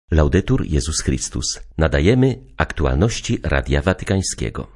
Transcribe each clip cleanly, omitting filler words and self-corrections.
Laudetur Jezus Chrystus. Nadajemy aktualności Radia Watykańskiego.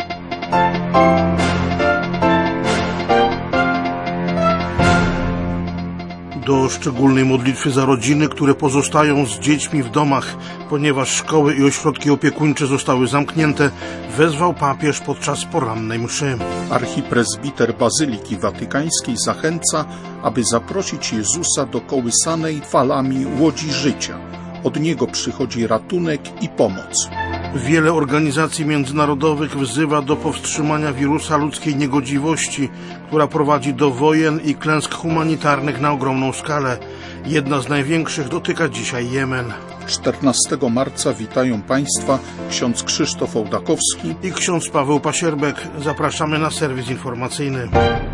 Do szczególnej modlitwy za rodziny, które pozostają z dziećmi w domach, ponieważ szkoły i ośrodki opiekuńcze zostały zamknięte, wezwał papież podczas porannej mszy. Archipresbiter Bazyliki Watykańskiej zachęca, aby zaprosić Jezusa do kołysanej falami łodzi życia. Od Niego przychodzi ratunek i pomoc. Wiele organizacji międzynarodowych wzywa do powstrzymania wirusa ludzkiej niegodziwości, która prowadzi do wojen i klęsk humanitarnych na ogromną skalę. Jedna z największych dotyka dzisiaj Jemen. 14 marca witają Państwa ksiądz Krzysztof Ołdakowski i ksiądz Paweł Pasierbek. Zapraszamy na serwis informacyjny.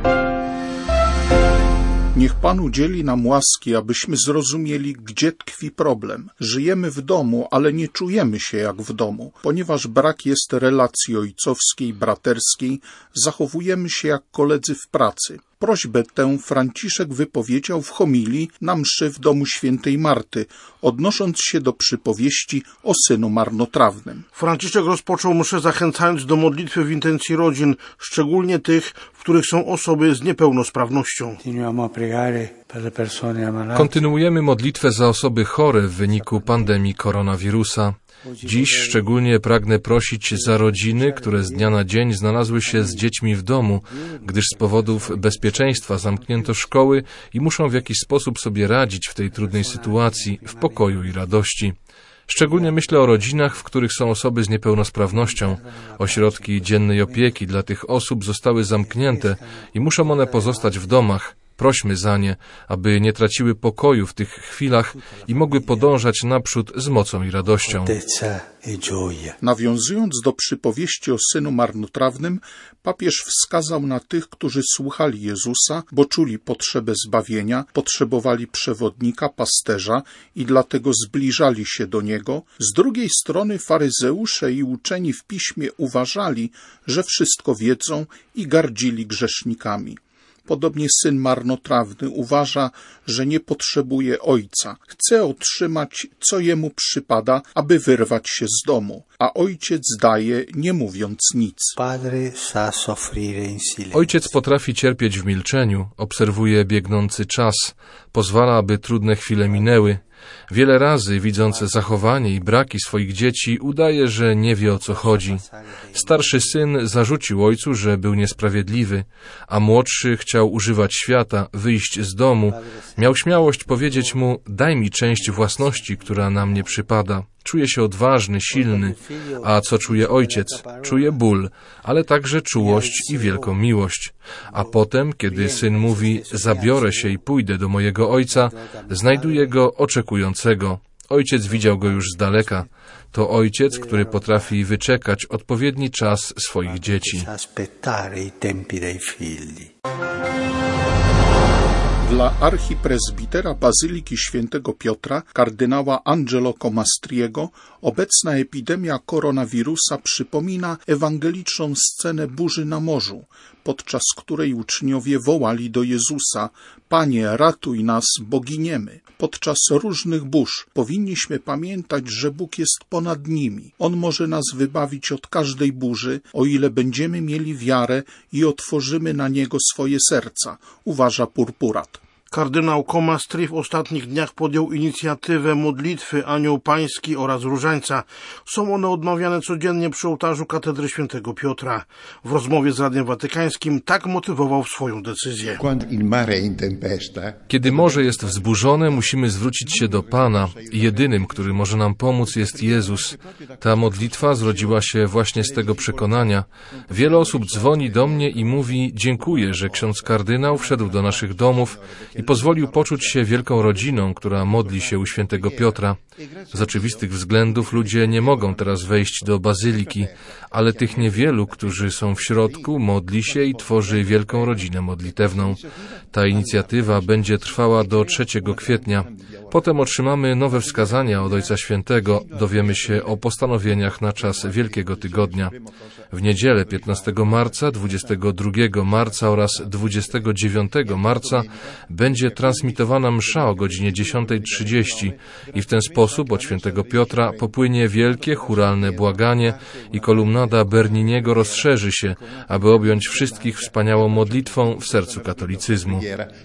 Niech Pan udzieli nam łaski, abyśmy zrozumieli, gdzie tkwi problem. Żyjemy w domu, ale nie czujemy się jak w domu. Ponieważ brak jest relacji ojcowskiej, braterskiej, zachowujemy się jak koledzy w pracy. Prośbę tę Franciszek wypowiedział w homilii na mszy w domu świętej Marty, odnosząc się do przypowieści o synu marnotrawnym. Franciszek rozpoczął mszę zachęcając do modlitwy w intencji rodzin, szczególnie tych, w których są osoby z niepełnosprawnością. Kontynuujemy modlitwę za osoby chore w wyniku pandemii koronawirusa. Dziś szczególnie pragnę prosić za rodziny, które z dnia na dzień znalazły się z dziećmi w domu, gdyż z powodów bezpieczeństwa zamknięto szkoły i muszą w jakiś sposób sobie radzić w tej trudnej sytuacji, w pokoju i radości. Szczególnie myślę o rodzinach, w których są osoby z niepełnosprawnością. Ośrodki dziennej opieki dla tych osób zostały zamknięte i muszą one pozostać w domach. Prośmy za nie, aby nie traciły pokoju w tych chwilach i mogły podążać naprzód z mocą i radością. Nawiązując do przypowieści o synu marnotrawnym, papież wskazał na tych, którzy słuchali Jezusa, bo czuli potrzebę zbawienia, potrzebowali przewodnika, pasterza i dlatego zbliżali się do Niego. Z drugiej strony faryzeusze i uczeni w Piśmie uważali, że wszystko wiedzą i gardzili grzesznikami. Podobnie syn marnotrawny uważa, że nie potrzebuje ojca. Chce otrzymać, co jemu przypada, aby wyrwać się z domu, a ojciec daje, nie mówiąc nic. Ojciec potrafi cierpieć w milczeniu, obserwuje biegnący czas, pozwala, aby trudne chwile minęły. Wiele razy, widząc zachowanie i braki swoich dzieci, udaje, że nie wie, o co chodzi. Starszy syn zarzucił ojcu, że był niesprawiedliwy, a młodszy chciał używać świata, wyjść z domu. Miał śmiałość powiedzieć mu: daj mi część własności, która na mnie przypada. Czuję się odważny, silny. A co czuje ojciec? Czuje ból, ale także czułość i wielką miłość. A potem, kiedy syn mówi: zabiorę się i pójdę do mojego ojca, znajduje go oczekującego. Ojciec widział go już z daleka. To ojciec, który potrafi wyczekać odpowiedni czas swoich dzieci. Dla archipresbitera Bazyliki Świętego Piotra, kardynała Angelo Comastriego, obecna epidemia koronawirusa przypomina ewangeliczną scenę burzy na morzu, podczas której uczniowie wołali do Jezusa: Panie, ratuj nas, bo giniemy. Podczas różnych burz powinniśmy pamiętać, że Bóg jest ponad nimi. On może nas wybawić od każdej burzy, o ile będziemy mieli wiarę i otworzymy na Niego swoje serca, uważa Purpurat. Kardynał Comastri w ostatnich dniach podjął inicjatywę modlitwy Anioł Pański oraz Różańca. Są one odmawiane codziennie przy ołtarzu katedry Świętego Piotra. W rozmowie z Radiem Watykańskim tak motywował swoją decyzję. Kiedy morze jest wzburzone, musimy zwrócić się do Pana. Jedynym, który może nam pomóc, jest Jezus. Ta modlitwa zrodziła się właśnie z tego przekonania. Wiele osób dzwoni do mnie i mówi: dziękuję, że ksiądz kardynał wszedł do naszych domów i pozwolił poczuć się wielką rodziną, która modli się u świętego Piotra. Z oczywistych względów ludzie nie mogą teraz wejść do bazyliki, ale tych niewielu, którzy są w środku, modli się i tworzy wielką rodzinę modlitewną. Ta inicjatywa będzie trwała do 3 kwietnia. Potem otrzymamy nowe wskazania od Ojca Świętego, dowiemy się o postanowieniach na czas Wielkiego Tygodnia. W niedzielę 15 marca, 22 marca oraz 29 marca będzie transmitowana msza o godzinie 10:30 i w ten sposób od Świętego Piotra popłynie wielkie chóralne błaganie i kolumnada Berniniego rozszerzy się, aby objąć wszystkich wspaniałą modlitwą w sercu katolicyzmu.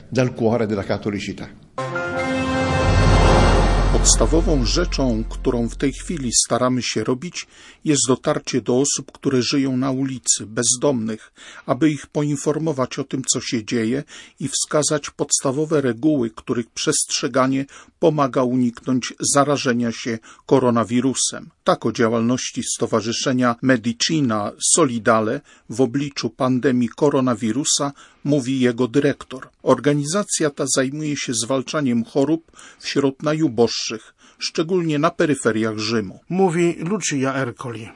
Podstawową rzeczą, którą w tej chwili staramy się robić, jest dotarcie do osób, które żyją na ulicy, bezdomnych, aby ich poinformować o tym, co się dzieje i wskazać podstawowe reguły, których przestrzeganie pomaga uniknąć zarażenia się koronawirusem. Tak o działalności Stowarzyszenia Medicina Solidale w obliczu pandemii koronawirusa mówi jego dyrektor. Organizacja ta zajmuje się zwalczaniem chorób wśród najuboższych, szczególnie na peryferiach Rzymu. Mówi Lucia Ercoli.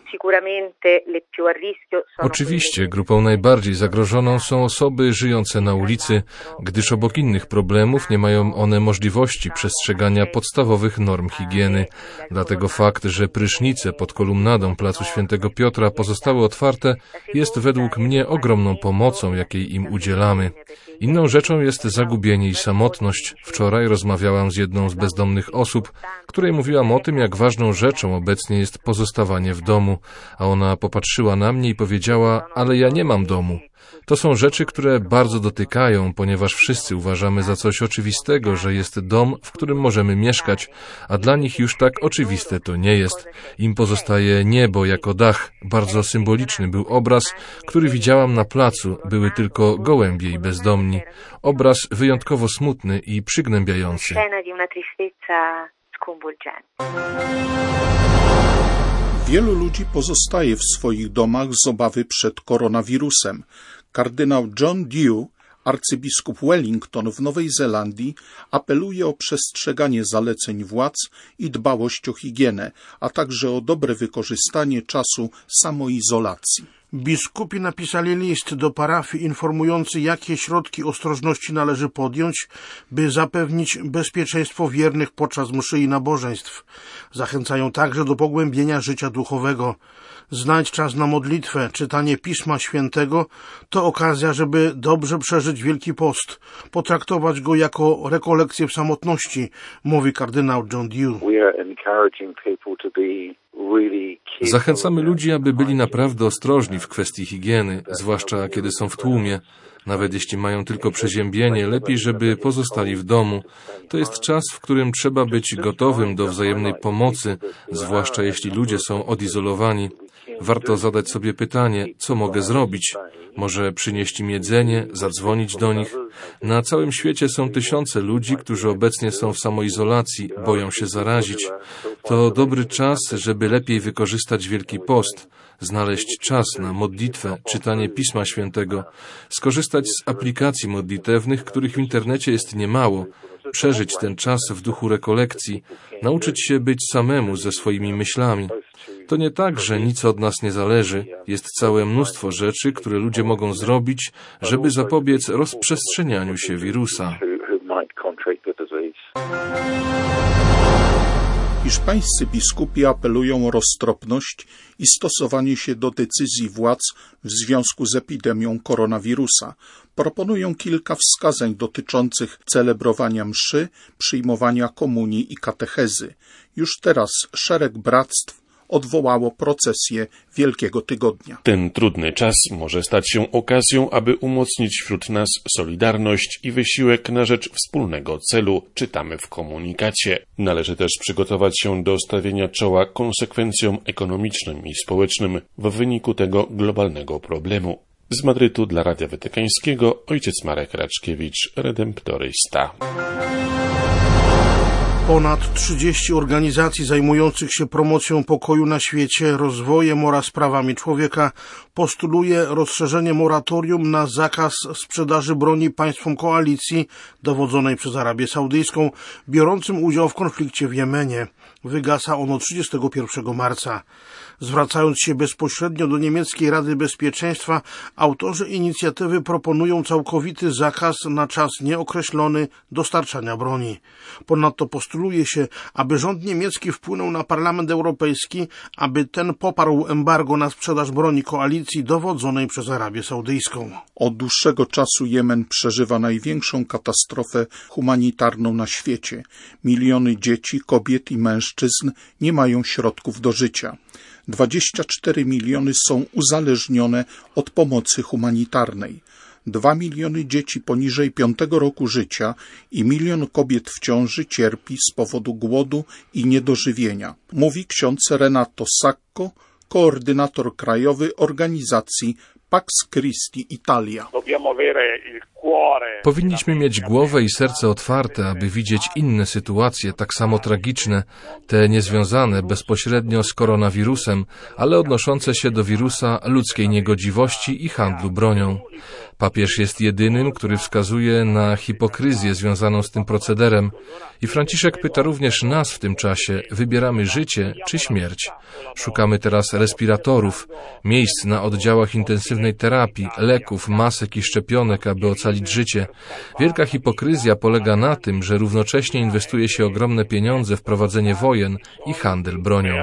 Oczywiście grupą najbardziej zagrożoną są osoby żyjące na ulicy, gdyż obok innych problemów nie mają one możliwości przestrzegania podstawowych norm higieny. Dlatego fakt, że prysznice pod kolumnadą Placu Świętego Piotra pozostały otwarte, jest według mnie ogromną pomocą, jakiej im udzielamy. Inną rzeczą jest zagubienie i samotność. Wczoraj rozmawiałam z jedną z bezdomnych osób, której mówiłam o tym, jak ważną rzeczą obecnie jest pozostawanie w domu, a ona popatrzyła na mnie i powiedziała: ale ja nie mam domu. To są rzeczy, które bardzo dotykają, ponieważ wszyscy uważamy za coś oczywistego, że jest dom, w którym możemy mieszkać, a dla nich już tak oczywiste to nie jest. Im pozostaje niebo jako dach. Bardzo symboliczny był obraz, który widziałam na placu. Były tylko gołębie i bezdomni. Obraz wyjątkowo smutny i przygnębiający. Wielu ludzi pozostaje w swoich domach z obawy przed koronawirusem. Kardynał John Dew, arcybiskup Wellington w Nowej Zelandii, apeluje o przestrzeganie zaleceń władz i dbałość o higienę, a także o dobre wykorzystanie czasu samoizolacji. Biskupi napisali list do parafii informujący, jakie środki ostrożności należy podjąć, by zapewnić bezpieczeństwo wiernych podczas mszy i nabożeństw. Zachęcają także do pogłębienia życia duchowego. Znajdź czas na modlitwę, czytanie Pisma Świętego to okazja, żeby dobrze przeżyć Wielki Post, potraktować go jako rekolekcję w samotności, mówi kardynał John Dew. Zachęcamy ludzi, aby byli naprawdę ostrożni w kwestii higieny, zwłaszcza kiedy są w tłumie. Nawet jeśli mają tylko przeziębienie, lepiej, żeby pozostali w domu. To jest czas, w którym trzeba być gotowym do wzajemnej pomocy, zwłaszcza jeśli ludzie są odizolowani. Warto zadać sobie pytanie, co mogę zrobić? Może przynieść im jedzenie, zadzwonić do nich? Na całym świecie są tysiące ludzi, którzy obecnie są w samoizolacji, boją się zarazić. To dobry czas, żeby lepiej wykorzystać Wielki Post, znaleźć czas na modlitwę, czytanie Pisma Świętego, skorzystać z aplikacji modlitewnych, których w internecie jest niemało, przeżyć ten czas w duchu rekolekcji, nauczyć się być samemu ze swoimi myślami. To nie tak, że nic od nas nie zależy. Jest całe mnóstwo rzeczy, które ludzie mogą zrobić, żeby zapobiec rozprzestrzenianiu się wirusa. Hiszpańscy biskupi apelują o roztropność i stosowanie się do decyzji władz w związku z epidemią koronawirusa. Proponują kilka wskazań dotyczących celebrowania mszy, przyjmowania komunii i katechezy. Już teraz szereg bractw odwołało procesję Wielkiego Tygodnia. Ten trudny czas może stać się okazją, aby umocnić wśród nas solidarność i wysiłek na rzecz wspólnego celu, czytamy w komunikacie. Należy też przygotować się do stawienia czoła konsekwencjom ekonomicznym i społecznym w wyniku tego globalnego problemu. Z Madrytu dla Radia Watykańskiego ojciec Marek Raczkiewicz, redemptorysta. Ponad 30 organizacji zajmujących się promocją pokoju na świecie, rozwojem oraz prawami człowieka postuluje rozszerzenie moratorium na zakaz sprzedaży broni państwom koalicji dowodzonej przez Arabię Saudyjską, biorącym udział w konflikcie w Jemenie. Wygasa ono 31 marca. Zwracając się bezpośrednio do niemieckiej Rady Bezpieczeństwa, autorzy inicjatywy proponują całkowity zakaz na czas nieokreślony dostarczania broni. Ponadto postulują postuluje się, aby rząd niemiecki wpłynął na Parlament Europejski, aby ten poparł embargo na sprzedaż broni koalicji dowodzonej przez Arabię Saudyjską. Od dłuższego czasu Jemen przeżywa największą katastrofę humanitarną na świecie. Miliony dzieci, kobiet i mężczyzn nie mają środków do życia. 24 miliony są uzależnione od pomocy humanitarnej. 2 miliony dzieci poniżej 5 roku życia i 1 milion kobiet w ciąży cierpi z powodu głodu i niedożywienia, mówi ksiądz Renato Sacco, koordynator krajowy organizacji Pax Christi Italia. Powinniśmy mieć głowę i serce otwarte, aby widzieć inne sytuacje, tak samo tragiczne, te niezwiązane bezpośrednio z koronawirusem, ale odnoszące się do wirusa ludzkiej niegodziwości i handlu bronią. Papież jest jedynym, który wskazuje na hipokryzję związaną z tym procederem i Franciszek pyta również nas w tym czasie, wybieramy życie czy śmierć. Szukamy teraz respiratorów, miejsc na oddziałach intensywnej terapii, leków, masek i szczepionek, aby ocalić życie. Wielka hipokryzja polega na tym, że równocześnie inwestuje się ogromne pieniądze w prowadzenie wojen i handel bronią.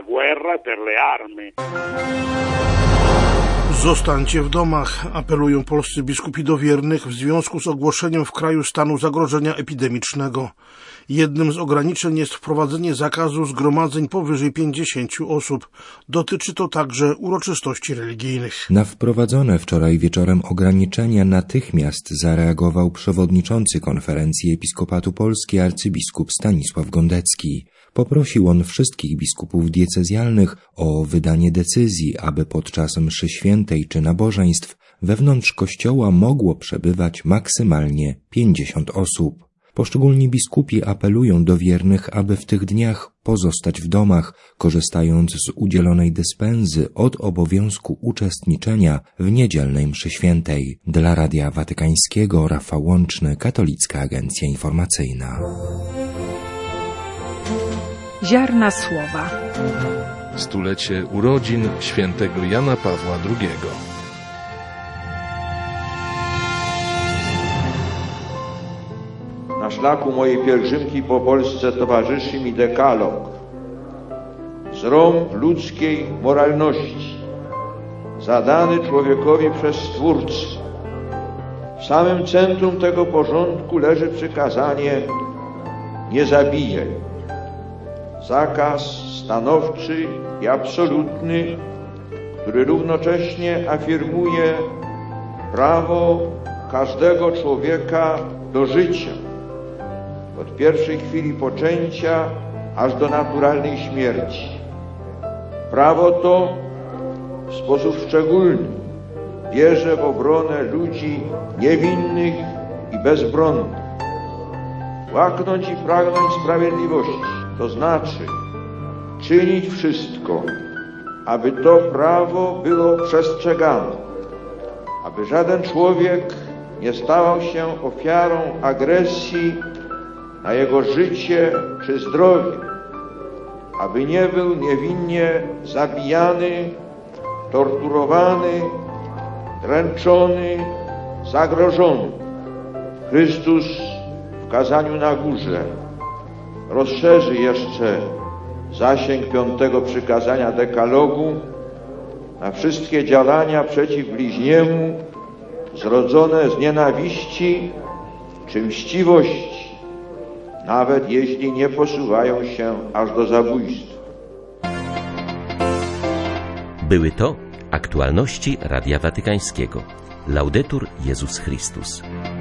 Zostańcie w domach, apelują polscy biskupi do wiernych w związku z ogłoszeniem w kraju stanu zagrożenia epidemicznego. Jednym z ograniczeń jest wprowadzenie zakazu zgromadzeń powyżej 50 osób. Dotyczy to także uroczystości religijnych. Na wprowadzone wczoraj wieczorem ograniczenia natychmiast zareagował przewodniczący Konferencji Episkopatu Polski arcybiskup Stanisław Gondecki. Poprosił on wszystkich biskupów diecezjalnych o wydanie decyzji, aby podczas mszy świętej czy nabożeństw wewnątrz kościoła mogło przebywać maksymalnie 50 osób. Poszczególni biskupi apelują do wiernych, aby w tych dniach pozostać w domach, korzystając z udzielonej dyspensy od obowiązku uczestniczenia w niedzielnej mszy świętej. Dla Radia Watykańskiego Rafał Łączny, Katolicka Agencja Informacyjna. Ziarna słowa. Stulecie urodzin świętego Jana Pawła II. Na szlaku mojej pielgrzymki po Polsce towarzyszy mi dekalog, zrąb ludzkiej moralności, zadany człowiekowi przez Stwórcę. W samym centrum tego porządku leży przykazanie: nie zabijaj. Zakaz stanowczy i absolutny, który równocześnie afirmuje prawo każdego człowieka do życia, od pierwszej chwili poczęcia aż do naturalnej śmierci. Prawo to w sposób szczególny bierze w obronę ludzi niewinnych i bezbronnych. Łaknąć i pragnąć sprawiedliwości, to znaczy czynić wszystko, aby to prawo było przestrzegane, aby żaden człowiek nie stawał się ofiarą agresji na jego życie czy zdrowie, aby nie był niewinnie zabijany, torturowany, dręczony, zagrożony. Chrystus w kazaniu na górze rozszerzy jeszcze zasięg 5. przykazania dekalogu na wszystkie działania przeciw bliźniemu zrodzone z nienawiści czy mściwości, nawet jeśli nie posuwają się aż do zabójstwa. Były to aktualności Radia Watykańskiego. Laudetur Jezus Chrystus.